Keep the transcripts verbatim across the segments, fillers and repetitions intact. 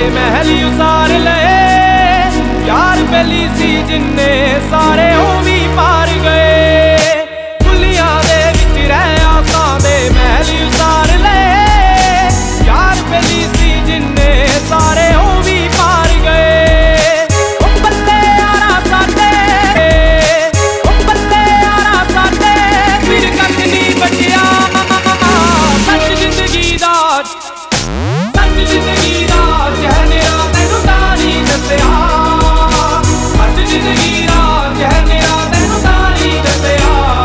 महल उसार लए यार बेली सी जिन्ने सारे ओ भी पार गए कुलियां दे विच रह आसां दे महल उसार लए यार बेली सी जिन्ने सारे ओ भी पार गए ओ बल्ले यारा साडे ओ बल्ले यारा साडे फिर कख नहीं बचिया सच जिंदगी दा सच जिंदगी दा कहनेरा तैनू तारी दस्सिया सच जिंदगी दा कहनेरा तैनू तारी दस्सिया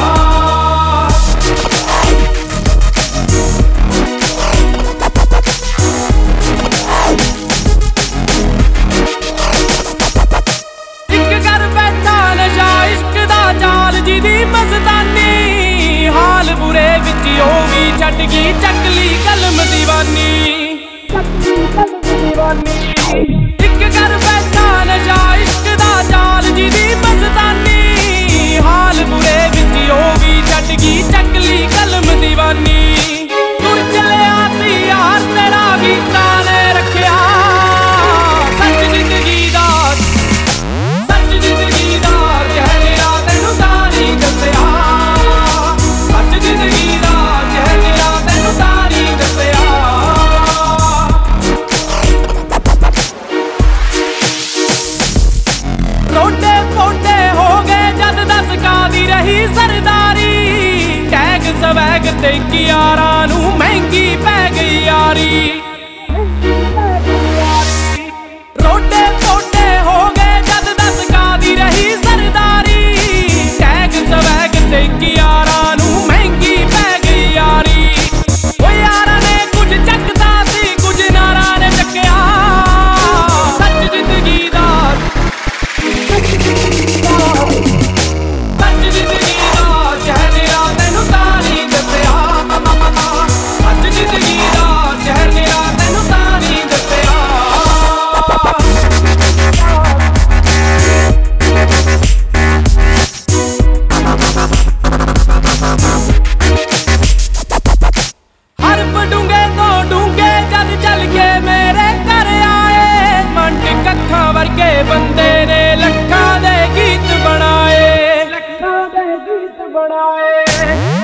मस्तानी हाल बुरे विच ओ भी छड्ड गई चकली कलम दीवानी इक कर बैठा नशा इश्क दा जाल जिदी मस्तानी हाल बुरे विच ओ भी छड्ड गई चकली कलम दीवानी तुर चलिया सी यार तेरा गीता ने रखिया सच जिंदगी दा सच जिंदगी दा कहनेरा तैनू तारी दस्सिया सच जिंदगी दा कहनेरा तैनू तारी दस्सिया रोटे पोटे हो गए जद दस कादी रही सरदारी टैग स्वैग ते यारा नू महंगी पै गई यारी रोटे पोटे हो गए जद दस कादी रही सरदारी टैग स्वैग ते यारा नू महंगी पै गई यारी ओ यारा ने कुछ चकदा सी कुछ नारा ने चक्या सच जिंदगी दा सच जिंदगी दा कहनेरा तैनू तारी दस्सिया सच जिंदगी दा कहनेरा तैनू तारी दस्सिया हरफ डूंगे तो डूंगे जद चल के मेरे घर आए मंड कत्था वर्गे बंदे ने लखा दे गीत बनाए लखा दे गीत बनाए